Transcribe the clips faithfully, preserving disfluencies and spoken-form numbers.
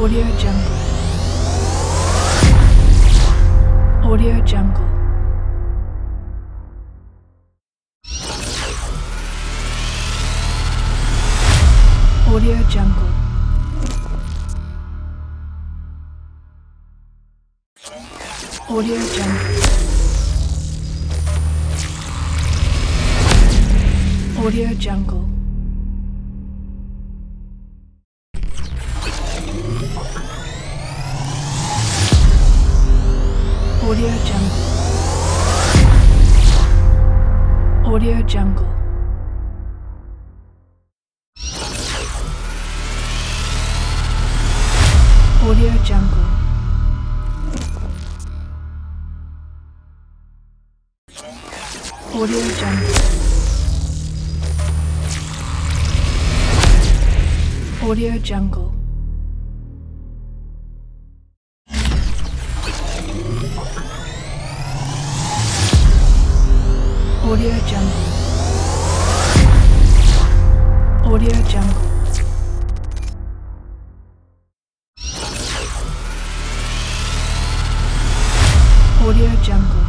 Audio Jungle. Audio Jungle. Audio Jungle. Audio Jungle. Audio Jungle. Audio Jungle. Audio Jungle. Audio Jungle. Audio Jungle. Audio Jungle. Audio Jungle. Audio Jungle. Audio Jungle.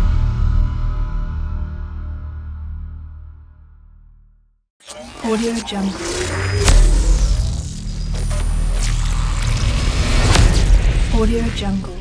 Audio Jungle. Audio Jungle.